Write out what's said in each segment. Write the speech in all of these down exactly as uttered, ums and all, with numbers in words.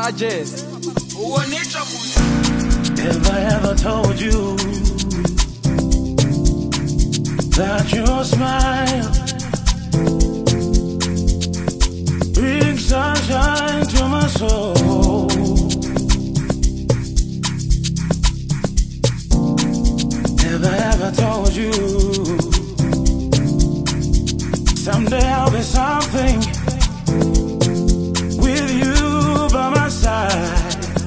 Papages. Have I ever told you that your smile brings sunshine to my soul? Have I ever told you someday I'll be something with you by my side?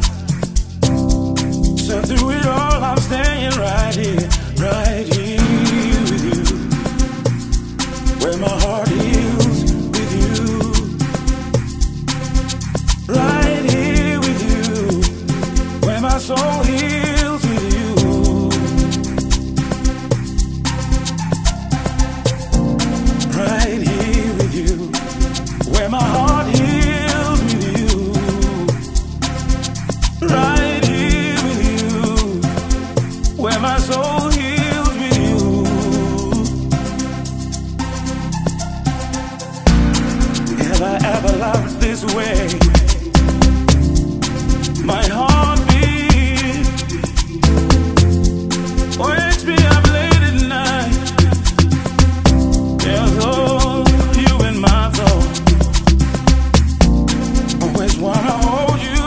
So through it all, I'm staying right here, right here with you, where my heart heals with you. Right here with you, where my soul heals with you. Right here with you, where my heart heals with you. Right where my soul heals with you. Have I ever loved this way? My heartbeat wakes me up late at night. There's all you in my thoughts. Always wanna hold you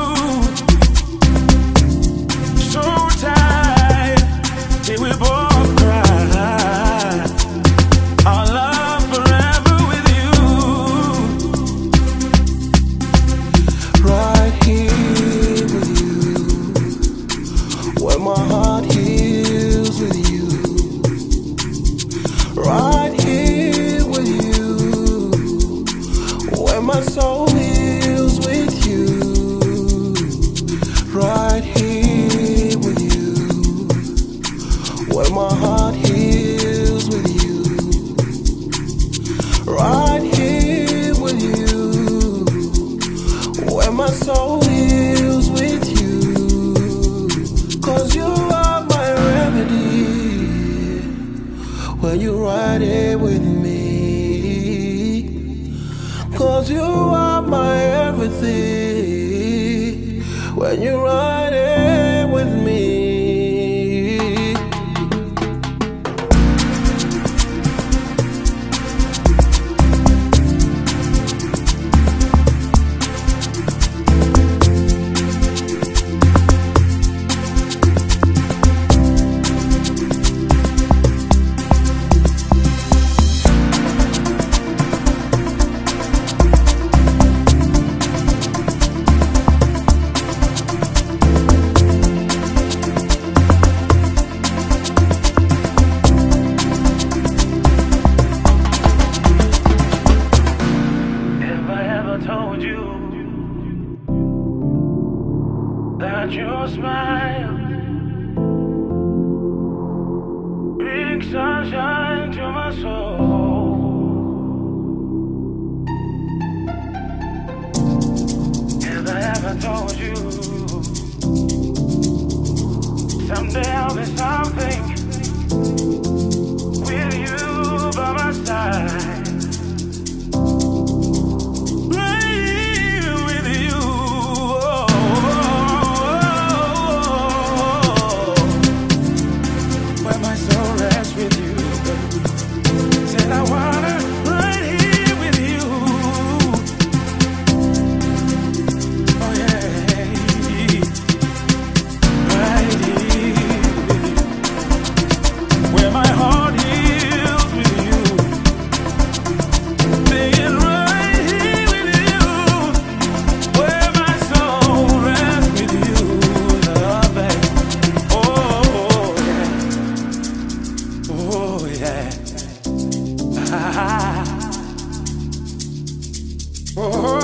so tight. We both cry our love forever with you. Right here with you, where my heart heals with you. Right here with you, where my soul heals with you. Right here with you, where my heart heals with you. Right here with you, where my soul heals with you. Cause you are my remedy when you're right here with me. Cause you are my everything when you're right here with me. Told you that your smile brings sunshine to my soul. Have I ever told you someday I'll be something with you by my side? Oh,